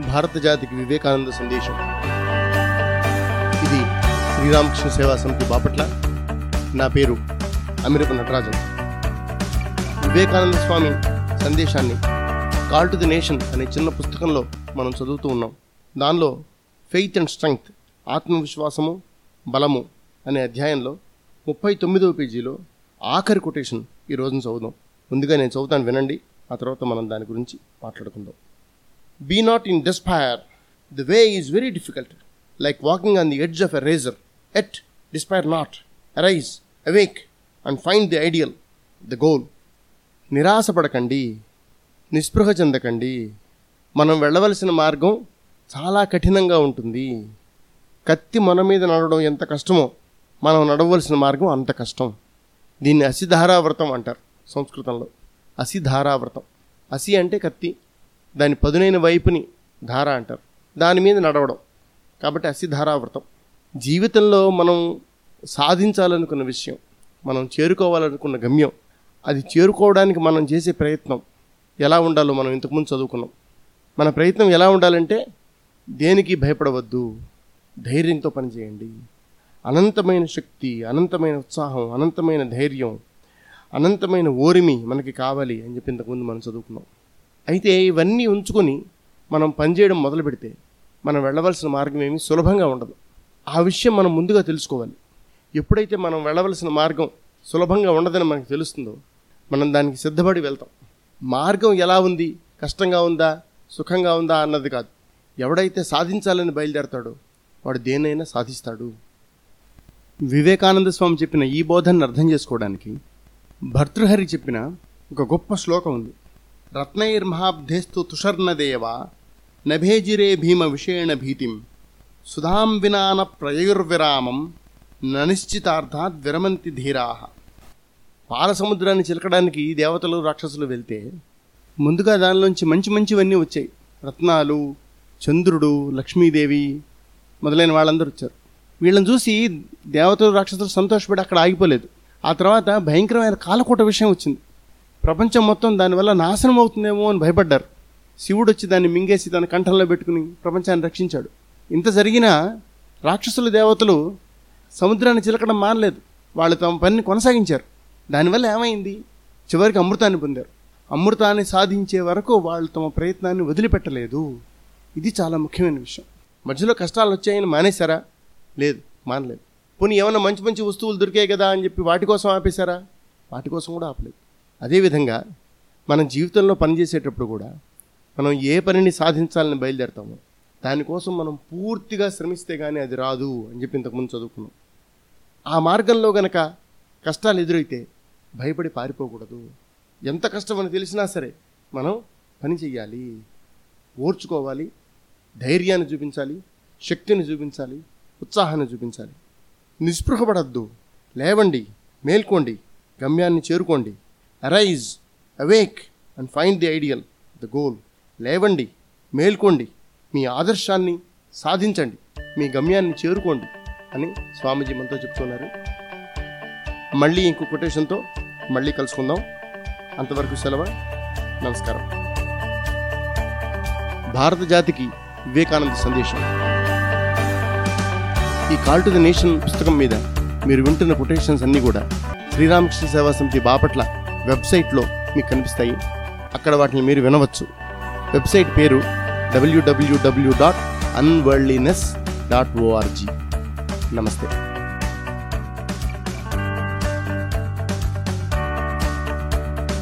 భారత జాతికి వివేకానంద సందేశం. ఇది శ్రీరామకృష్ణ సేవా సమితి బాపట్ల. నా పేరు అమిరపు నటరాజన్. వివేకానంద స్వామి సందేశాన్ని కాల్ టు ది నేషన్ అనే చిన్న పుస్తకంలో మనం చదువుతూ ఉన్నాం. దానిలో ఫెయిత్ అండ్ స్ట్రెంగ్త్, ఆత్మవిశ్వాసము బలము అనే అధ్యాయంలో 39వ పేజీలో ఆఖరి కొటేషన్ ఈ రోజున చదువుదాం. ముందుగా నేను చదువుతాను, వినండి. ఆ తర్వాత మనం దాని గురించి మాట్లాడుకుందాం. Be not in despair. The way is very difficult, like walking on the edge of a razor. Yet despair not. Arise, awake, and find the ideal, the goal. నిరాశపడకండి, నిస్పృహ చెందకండి. మనం వెళ్ళవలసిన మార్గం చాలా కఠినంగా ఉంటుంది. కత్తి మన మీద నడవడం ఎంత కష్టమో మనం నడవలసిన మార్గం అంత కష్టం. దీన్ని అసిధారావ్రతం అంటారు సంస్కృతంలో. అసిధారావ్రతం. అసి అంటే కత్తి, దాని పదునైన వైపుని ధార అంటారు. దాని మీద నడవడం, కాబట్టి అసిధారావ్రతం. జీవితంలో మనం సాధించాలనుకున్న విషయం, మనం చేరుకోవాలనుకున్న గమ్యం, అది చేరుకోవడానికి మనం చేసే ప్రయత్నం ఎలా ఉండాలో మనం ఇంతకుముందు చదువుకున్నాం. మన ప్రయత్నం ఎలా ఉండాలంటే, దేనికి భయపడవద్దు, ధైర్యంతో పనిచేయండి. అనంతమైన శక్తి, అనంతమైన ఉత్సాహం, అనంతమైన ధైర్యం, అనంతమైన ఓరిమి మనకి కావాలి అని చెప్పి ఇంతకుముందు మనం చదువుకున్నాం. అయితే ఇవన్నీ ఉంచుకొని మనం పనిచేయడం మొదలు పెడితే మనం వెళ్ళవలసిన మార్గం ఏమీ సులభంగా ఉండదు. ఆ విషయం మనం ముందుగా తెలుసుకోవాలి. ఎప్పుడైతే మనం వెళ్ళవలసిన మార్గం సులభంగా ఉండదని మనకు తెలుస్తుందో మనం దానికి సిద్ధపడి వెళ్తాం. మార్గం ఎలా ఉంది, కష్టంగా ఉందా, సుఖంగా ఉందా అన్నది కాదు. ఎవడైతే సాధించాలని బయలుదేరతాడో వాడు దేన్నైనా సాధిస్తాడు. వివేకానంద స్వామి చెప్పిన ఈ బోధనను అర్థం చేసుకోవడానికి భర్తృహరి చెప్పిన ఒక గొప్ప శ్లోకం ఉంది. రత్నైర్మహాబ్ధేస్తు తుషర్ణదేవ నభేజిరే భీమ విషేణ భీతిం సుధాం వినాన ప్రయుర్విరామం ననిశ్చితార్థాత్ విరమంతి ధీరాహ. పాల సముద్రాన్ని చిలకడానికి దేవతలు రాక్షసులు వెళ్తే ముందుగా దానిలోంచి మంచి మంచివన్నీ వచ్చాయి. రత్నాలు, చంద్రుడు, లక్ష్మీదేవి మొదలైన వాళ్ళందరూ వచ్చారు. వీళ్ళని చూసి దేవతలు రాక్షసులు సంతోషపడి అక్కడ ఆగిపోలేదు. ఆ తర్వాత భయంకరమైన కాలకూట విషయం వచ్చింది. ప్రపంచం మొత్తం దానివల్ల నాశనం అవుతుందేమో అని భయపడ్డారు. శివుడు వచ్చి దాన్ని మింగేసి తన కంఠంలో పెట్టుకుని ప్రపంచాన్ని రక్షించాడు. ఇంత జరిగినా రాక్షసులు దేవతలు సముద్రాన్ని చిలకడం మానలేదు. వాళ్ళు తమ పనిని కొనసాగించారు. దానివల్ల ఏమైంది? చివరికి అమృతాన్ని పొందారు. అమృతాన్ని సాధించే వరకు వాళ్ళు తమ ప్రయత్నాన్ని వదిలిపెట్టలేదు. ఇది చాలా ముఖ్యమైన విషయం. మధ్యలో కష్టాలు వచ్చాయని మానేశారా? లేదు, మానలేదు. పోనీ ఏమైనా మంచి మంచి వస్తువులు దొరికాయి కదా అని చెప్పి వాటి కోసం ఆపేశారా? వాటి కోసం కూడా ఆపలేదు. అదేవిధంగా మన జీవితంలో పనిచేసేటప్పుడు కూడా మనం ఏ పనిని సాధించాలని బయలుదేరతామో దానికోసం మనం పూర్తిగా శ్రమిస్తే కానీ అది రాదు అని చెప్పి ఇంతకుముందు చదువుకున్నాం. ఆ మార్గంలో గనక కష్టాలు ఎదురైతే భయపడి పారిపోకూడదు. ఎంత కష్టమని తెలిసినా సరే మనం పని చెయ్యాలి, ఓర్చుకోవాలి, ధైర్యాన్ని చూపించాలి, శక్తిని చూపించాలి, ఉత్సాహాన్ని చూపించాలి. నిస్పృహపడద్దు, లేవండి, మేల్కోండి, గమ్యాన్ని చేరుకోండి. Arise, awake and find the ideal, the goal. లేవండి, మేల్కోండి, మీ ఆదర్శాన్ని సాధించండి, మీ గమ్యాన్ని చేరుకోండి అని స్వామీజీ మనతో చెప్తున్నారు. మళ్ళీ ఇంకో కొటేషన్తో మళ్ళీ కలుసుకుందాం. అంతవరకు సెలవు. నమస్కారం. భారత జాతికి వివేకానంద సందేశం. ఈ కాల్ టు ది నేషన్ పుస్తకం మీద మీరు వింటున్న కొటేషన్స్ అన్నీ కూడా శ్రీరామకృష్ణ సేవా సమితి బాపట్ల వెబ్సైట్లో మీకు కనిపిస్తాయి. అక్కడ వాటిని మీరు వినవచ్చు. వెబ్సైట్ పేరు www.unworldliness.org. నమస్తే.